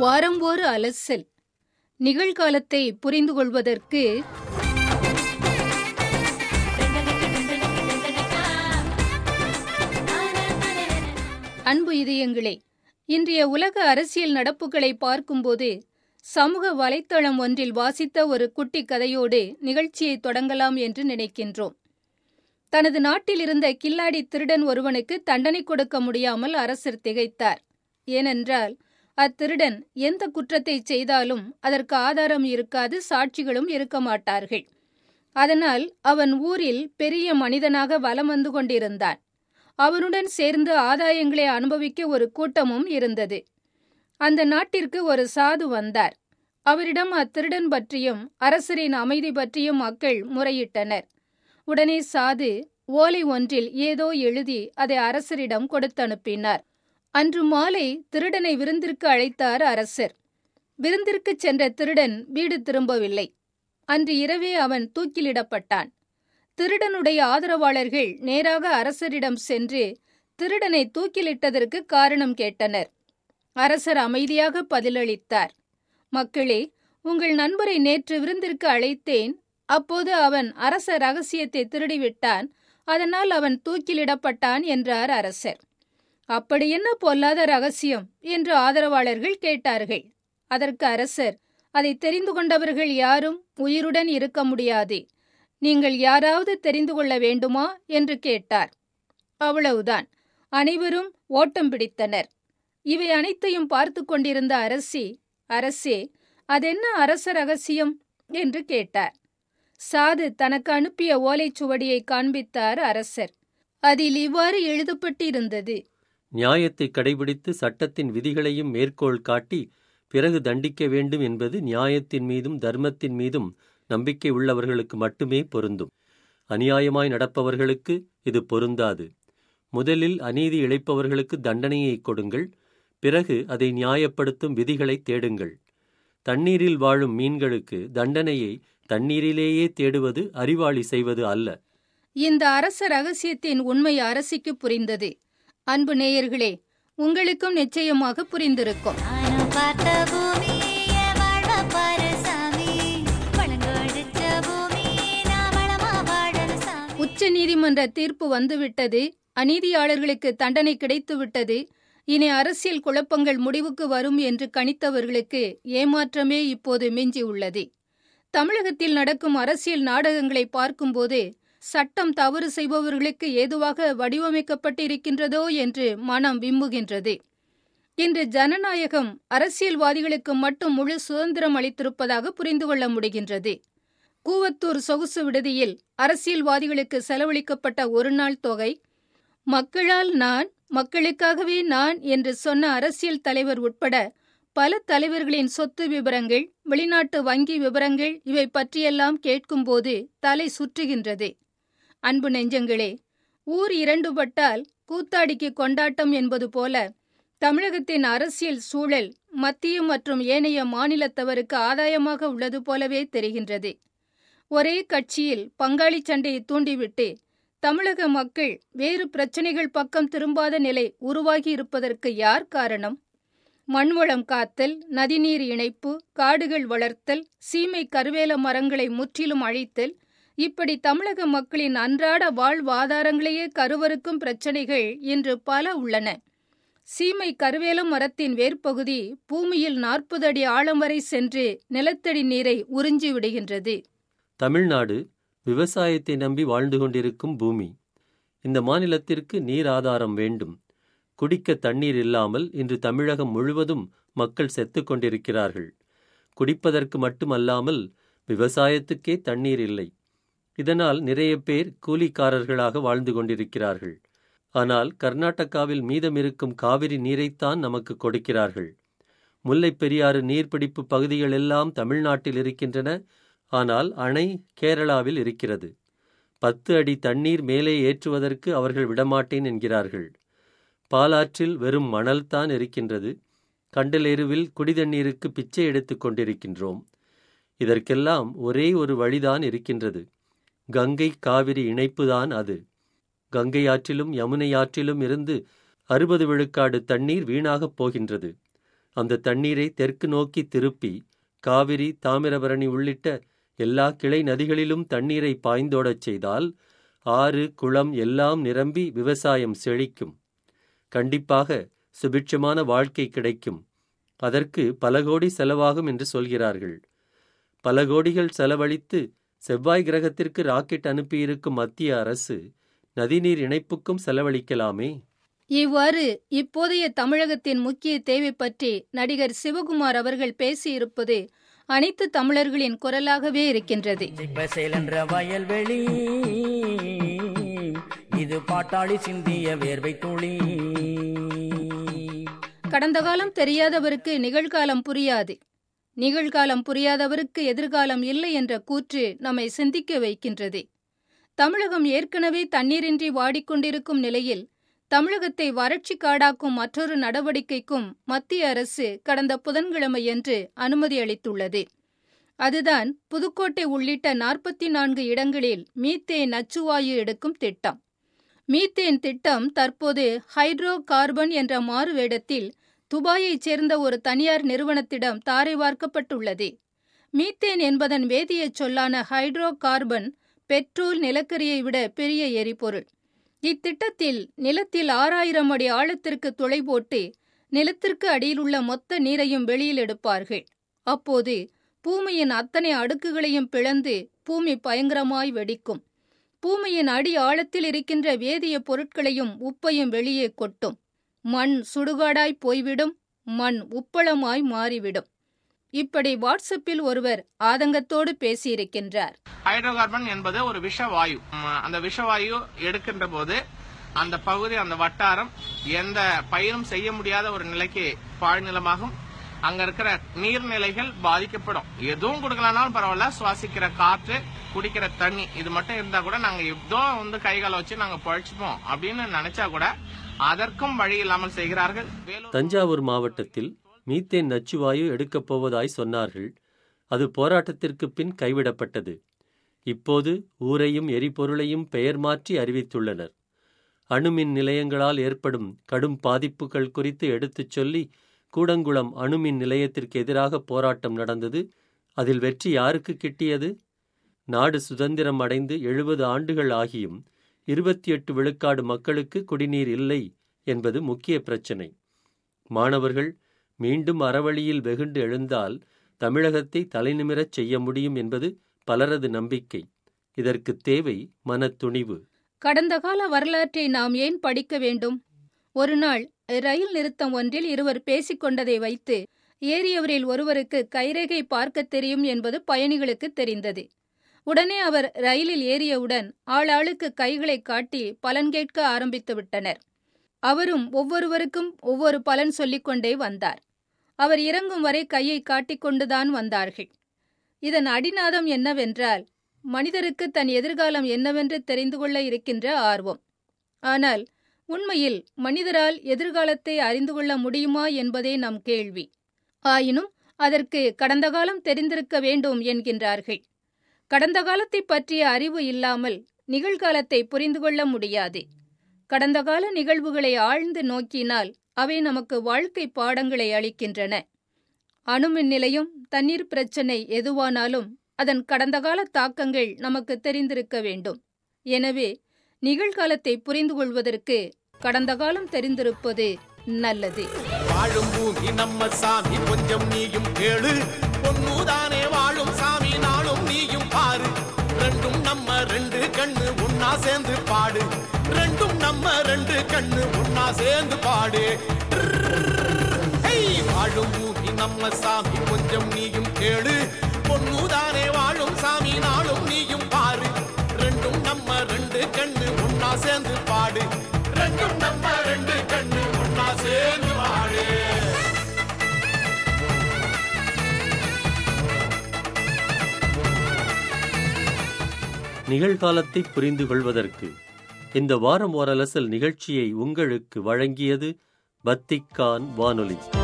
வாரம் ஒரு அலசல். நிகழ்காலத்தை புரிந்து கொள்வதற்கு அன்பு இதயங்களே, இன்றைய உலக அரசியல் நடப்புகளை பார்க்கும்போது சமூக வலைத்தளம் ஒன்றில் வாசித்த ஒரு குட்டி கதையோடு நிகழ்ச்சியை தொடங்கலாம் என்று நினைக்கின்றோம். தனது நாட்டில் இருந்த கில்லாடி திருடன் ஒருவனுக்கு தண்டனை கொடுக்க முடியாமல் அரசர் திகைத்தார். ஏனென்றால் அத்திருடன் எந்த குற்றத்தை செய்தாலும் அதற்கு ஆதாரம் இருக்காது, சாட்சிகளும் இருக்க மாட்டார்கள். அதனால் அவன் ஊரில் பெரிய மனிதனாக வலம் வந்து கொண்டிருந்தான். அவனுடன் சேர்ந்து ஆதாயங்களை அனுபவிக்க ஒரு கூட்டமும் இருந்தது. அந்த நாட்டிற்கு ஒரு சாது வந்தார். அவரிடம் அத்திருடன் பற்றியும் அரசரின் அமைதி பற்றியும் மக்கள் முறையிட்டனர். உடனே சாது ஓலை ஒன்றில் ஏதோ எழுதி அதை அரசரிடம் கொடுத்தனுப்பினார். அன்று மாலை திருடனை விருந்திற்கு அழைத்தார் அரசர். விருந்திற்கு சென்ற திருடன் வீடு திரும்பவில்லை. அன்று இரவே அவன் தூக்கிலிடப்பட்டான். திருடனுடைய ஆதரவாளர்கள் நேராக அரசரிடம் சென்று திருடனை தூக்கிலிட்டதற்கு காரணம் கேட்டனர். அரசர் அமைதியாக பதிலளித்தார். மக்களே, உங்கள் நண்பரை நேற்று விருந்திற்கு அழைத்தேன். அப்போது அவன் அரச ரகசியத்தை திருடிவிட்டான். அதனால் அவன் தூக்கிலிடப்பட்டான் என்றார் அரசர். அப்படி என்ன பொல்லாத ரகசியம் என்று ஆதரவாளர்கள் கேட்டார்கள். அதற்கு அரசர், அதை தெரிந்து கொண்டவர்கள் யாரும் உயிருடன் இருக்க முடியாது. நீங்கள் யாராவது தெரிந்து கொள்ள வேண்டுமா என்று கேட்டார். அவ்வளவுதான். அனைவரும் ஓட்டம் பிடித்தனர். இவை அனைத்தையும் பார்த்து கொண்டிருந்த அரசே, அதென்ன அரச ரகசியம் என்று கேட்டார். சாது தனக்கு அனுப்பிய ஓலைச்சுவடியை காண்பித்தார் அரசர். அதில் இவ்வாறு எழுதப்பட்டிருந்தது: நியாயத்தை கடைபிடித்து சட்டத்தின் விதிகளையும் மேற்கோள் காட்டி பிறகு தண்டிக்க வேண்டும் என்பது நியாயத்தின் மீதும் தர்மத்தின் மீதும் நம்பிக்கை உள்ளவர்களுக்கு மட்டுமே பொருந்தும். அநியாயமாய் நடப்பவர்களுக்கு இது பொருந்தாது. முதலில் அநீதி இழைப்பவர்களுக்கு தண்டனையை கொடுங்கள், பிறகு அதை நியாயப்படுத்தும் விதிகளை தேடுங்கள். தண்ணீரில் வாழும் மீன்களுக்கு தண்டனையை தண்ணீரிலேயே தேடுவது அறிவாளி செய்வது அல்ல. இந்த அரச ரகசியத்தின் உண்மை அரசிக்கு புரிந்தது. அன்பு நேயர்களே, உங்களுக்கும் நிச்சயமாக புரிந்திருக்கும். உச்ச நீதிமன்ற தீர்ப்பு வந்துவிட்டது. அநீதியாளர்களுக்கு தண்டனை கிடைத்துவிட்டது. இனி அரசியல் குழப்பங்கள் முடிவுக்கு வரும் என்று கணித்தவர்களுக்கு ஏமாற்றமே இப்போது மிஞ்சி உள்ளது. தமிழகத்தில் நடக்கும் அரசியல் நாடகங்களை பார்க்கும்போது சட்டம் தவறு செய்பவர்களுக்கு ஏதுவாக வடிவமைக்கப்பட்டிருக்கின்றதோ என்று மனம் விம்முகின்றது. இன்று ஜனநாயகம் அரசியல்வாதிகளுக்கு மட்டும் முழு சுதந்திரம் அளித்திருப்பதாக புரிந்து கொள்ள முடிகின்றது. கூவத்தூர் சொகுசு விடுதியில் அரசியல்வாதிகளுக்கு செலவழிக்கப்பட்ட ஒரு நாள் தொகை, மக்களால் நான், மக்களுக்காகவே நான் என்று சொன்ன அரசியல் தலைவர் உட்பட பல தலைவர்களின் சொத்து விபரங்கள், வெளிநாட்டு வங்கி விபரங்கள், இவை பற்றியெல்லாம் கேட்கும்போது தலை சுற்றுகின்றது. அன்பு நெஞ்சங்களே, ஊர் இரண்டுபட்டால் கூத்தாடிக்கு கொண்டாட்டம் என்பது போல தமிழகத்தின் அரசியல் சூழல் மத்திய மற்றும் ஏனைய மாநிலத்தவருக்கு ஆதாயமாக உள்ளது போலவே தெரிகின்றது. ஒரே கட்சியில் பங்காளி சண்டையை தூண்டிவிட்டு தமிழக மக்கள் வேறு பிரச்சனைகள் பக்கம் திரும்பாத நிலை உருவாகி இருப்பதற்கு யார் காரணம்? மண்வளம் காத்தல், நதிநீர் இணைப்பு, காடுகள் வளர்த்தல், சீமை கருவேல மரங்களை முற்றிலும் அழித்தல், இப்படி தமிழக மக்களின் அன்றாட வாழ்வாதாரங்களையே கருவறுக்கும் பிரச்சனைகள் இன்று பல உள்ளன. சீமை கருவேல மரத்தின் வேர்ப்பகுதி பூமியில் 40 அடி ஆழம் வரை சென்று நிலத்தடி நீரை உறிஞ்சி விடுகின்றது. தமிழ்நாடு விவசாயத்தை நம்பி வாழ்ந்து கொண்டிருக்கும் பூமி. இந்த மாநிலத்திற்கு நீர் ஆதாரம் வேண்டும். குடிக்க தண்ணீர் இல்லாமல் இன்று தமிழகம் முழுவதும் மக்கள் செத்து கொண்டிருக்கிறார்கள். குடிப்பதற்கு மட்டுமல்லாமல் விவசாயத்துக்கே தண்ணீர் இல்லை. இதனால் நிறைய பேர் கூலிக்காரர்களாக வாழ்ந்து கொண்டிருக்கிறார்கள். ஆனால் கர்நாடகாவில் மீதமிருக்கும் காவிரி நீரைத்தான் நமக்கு கொடுக்கிறார்கள். முல்லை பெரியாறு நீர்பிடிப்பு பகுதிகள் எல்லாம் தமிழ்நாட்டில் இருக்கின்றன. ஆனால் அணை கேரளாவில் இருக்கிறது. 10 அடி தண்ணீர் மேலே ஏற்றுவதற்கு அவர்கள் விடமாட்டேன் என்கிறார்கள். பாலாற்றில் வெறும் மணல்தான் இருக்கின்றது. கண்டலேருவில் குடிதண்ணீருக்கு பிச்சை எடுத்துக் கொண்டிருக்கின்றோம். இதற்கெல்லாம் ஒரே ஒரு வழிதான் இருக்கின்றது. கங்கை காவிரி இணைப்புதான் அது. கங்கை ஆற்றிலும் யமுனை ஆற்றிலும் இருந்து 60 விழுக்காடு தண்ணீர் வீணாகப் போகின்றது. அந்த தண்ணீரை தெற்கு நோக்கி திருப்பி காவிரி, தாமிரபரணி உள்ளிட்ட எல்லா கிளை நதிகளிலும் தண்ணீரை பாய்ந்தோடச் செய்தால் ஆறு, குளம் எல்லாம் நிரம்பி விவசாயம் செழிக்கும். கண்டிப்பாக சுபிட்சமான வாழ்க்கை கிடைக்கும். அதற்கு பல கோடி செலவாகும் என்று சொல்கிறார்கள். பல கோடிகள் செலவழித்து செவ்வாய் கிரகத்திற்கு ராக்கெட் அனுப்பியிருக்கும் மத்திய அரசு நதிநீர் இணைப்புக்கும் செலவழிக்கலாமே. இவ்வாறு இப்போதைய தமிழகத்தின் முக்கிய தேவை பற்றி நடிகர் சிவகுமார் அவர்கள் பேசியிருப்பது அனைத்து தமிழர்களின் குரலாகவே இருக்கின்றது. வயல்வெளி இது பாட்டாளி சிந்திய வேர்வை துளி. கடந்த காலம் தெரியாதவருக்கு நிகழ்காலம் புரியாது, நிகழ்காலம் புரியாதவருக்கு எதிர்காலம் இல்லை என்ற கூற்று நம்மை சிந்திக்க வைக்கின்றது. தமிழகம் ஏற்கனவே தண்ணீரின்றி வாடிக்கொண்டிருக்கும் நிலையில் தமிழகத்தை வறட்சி காடாக்கும் மற்றொரு நடவடிக்கைக்கும் மத்திய அரசு கடந்த புதன்கிழமையன்று அனுமதி அளித்துள்ளது. அதுதான் புதுக்கோட்டை உள்ளிட்ட 44 இடங்களில் மீத்தேன் நச்சுவாயு எடுக்கும் திட்டம். மீத்தேன் திட்டம் தற்போது ஹைட்ரோ கார்பன் என்ற மாறுவேடத்தில் துபாயைச் சேர்ந்த ஒரு தனியார் நிறுவனத்திடம் தாரை வார்க்கப்பட்டுள்ளது. மீத்தேன் என்பதன் வேதிய சொல்லான ஹைட்ரோ கார்பன் பெட்ரோல், நிலக்கரியை விட பெரிய எரிபொருள். இத்திட்டத்தில் நிலத்தில் 6000 அடி ஆழத்திற்கு துளை போட்டு நிலத்திற்கு அடியிலுள்ள மொத்த நீரையும் வெளியில் எடுப்பார்கள். அப்போது பூமியின் அத்தனை அடுக்குகளையும் பிளந்து பூமி பயங்கரமாய் வெடிக்கும். பூமியின் அடி ஆழத்தில் இருக்கின்ற வேதிய பொருட்களையும் உப்பையும் வெளியே கொட்டும். மண் சுடுகாடாய் போய்விடும், மண் உப்பளமாய் மாறிவிடும். இப்படி வாட்ஸ்அப்பில் ஒருவர் ஆதங்கத்தோடு பேசியிருக்கின்றார். ஹைட்ரோ கார்பன் என்பது ஒரு விஷவாயு. அந்த விஷவாயு எடுக்கின்ற போது அந்த பகுதி, அந்த வட்டாரம் எந்த பயிரும் செய்ய முடியாத ஒரு நிலைக்கு பாழ்நிலமாகும். அங்க இருக்கிற நீர்நிலைகள் பாதிக்கப்படும். எதுவும் கொடுக்கலனாலும் பரவாயில்ல, சுவாசிக்கிற காற்று, குடிக்கிற தண்ணி, இது மட்டும் இருந்தா கூட நாங்க ஏதோ கைகால வச்சு நாங்க பழிச்சுப்போம் அப்படின்னு நினைச்சா கூட அதற்கும் வழி இல்லாமல் செய்கிறார்கள். தஞ்சாவூர் மாவட்டத்தில் மீத்தேன் நச்சுவாயு எடுக்கப் போவதாய் சொன்னார்கள். அது போராட்டத்திற்கு பின் கைவிடப்பட்டது. இப்போது ஊரையும் எரிபொருளையும் பெயர் மாற்றி அறிவித்துள்ளனர். அணுமின் நிலையங்களால் ஏற்படும் கடும் பாதிப்புகள் குறித்து எடுத்துச் சொல்லி கூடங்குளம் அணுமின் நிலையத்திற்கு எதிராக போராட்டம் நடந்தது. அதில் வெற்றி யாருக்கு கிட்டியது? நாடு சுதந்திரம் அடைந்து 70 ஆண்டுகள் ஆகியும் 28 விழுக்காடு மக்களுக்கு குடிநீர் இல்லை என்பது முக்கிய பிரச்சினை. மாணவர்கள் மீண்டும் அறவழியில் வெகுண்டு எழுந்தால் தமிழகத்தை தலைநிமிரச் செய்ய முடியும் என்பது பலரது நம்பிக்கை. இதற்கு தேவை மனத்துணிவு. கடந்த கால வரலாற்றை நாம் ஏன் படிக்க வேண்டும்? ஒரு நாள் ரயில் நிறுத்தம் ஒன்றில் இருவர் பேசிக்கொண்டதை வைத்து ஏறியவரில் ஒருவருக்கு கைரேகை பார்க்க தெரியும் என்பது பயணிகளுக்கு தெரிந்தது. உடனே அவர் ரயிலில் ஏறியவுடன் ஆளாளுக்கு கைகளை காட்டி பலன் கேட்க ஆரம்பித்து விட்டனர். அவரும் ஒவ்வொருவருக்கும் ஒவ்வொரு பலன் சொல்லிக்கொண்டே வந்தார். அவர் இறங்கும் வரை கையை காட்டிக்கொண்டுதான் வந்தார்கள். இதன் அடிநாதம் என்னவென்றால், மனிதருக்கு தன் எதிர்காலம் என்னவென்று தெரிந்து கொள்ள இருக்கின்ற ஆர்வம். ஆனால் உண்மையில் மனிதரால் எதிர்காலத்தை அறிந்து கொள்ள முடியுமா என்பதே நம் கேள்வி. ஆயினும் அதற்கு கடந்த காலம் தெரிந்திருக்க வேண்டும் என்கின்றார்கள். கடந்த காலத்தை பற்றிய அறிவு இல்லாமல் நிகழ்காலத்தை புரிந்து கொள்ள முடியாது. கடந்த கால நிகழ்வுகளை ஆழ்ந்து நோக்கினால் அவை நமக்கு வாழ்க்கை பாடங்களை அளிக்கின்றன. அணுமின் நிலையம், தண்ணீர் பிரச்சினை எதுவானாலும் அதன் கடந்த கால தாக்கங்கள் நமக்கு தெரிந்திருக்க வேண்டும். எனவே நிகழ்காலத்தை புரிந்து கொள்வதற்கு கடந்த காலம் தெரிந்திருப்பது நல்லது. வாழும் பூமி நம்ம சாமி, கொஞ்சம் நீயும் கேளு. பொன்னுதானே வாழும் சாமி, நாளும் நீயும் பாரு. ரெண்டும் நம்ம 2 கண்ணு ஒன்னா சேர்ந்து பாடு. ரெண்டும் நம்ம 2 கண்ணு ஒன்னா சேர்ந்து பாடு. வாழும் பூமி நம்ம சாமி, கொஞ்சம் நீயும் கேளு. பொன்னுதானே வாழும் சாமி, நாளும் நீயும் பாரு. ரெண்டும் நம்ம 2 கண்ணு ஒன்னா சேர்ந்து பாடு. ரெண்டும் நம்ம 2 கண்ணு ஒன்னா சேர்ந்து பாடு. நிகழ்காலத்தை புரிந்து கொள்வதற்கு இந்த வாரம் ஓரலசல் நிகழ்ச்சியை உங்களுக்கு வழங்கியது வத்திக்கான் வானொலி.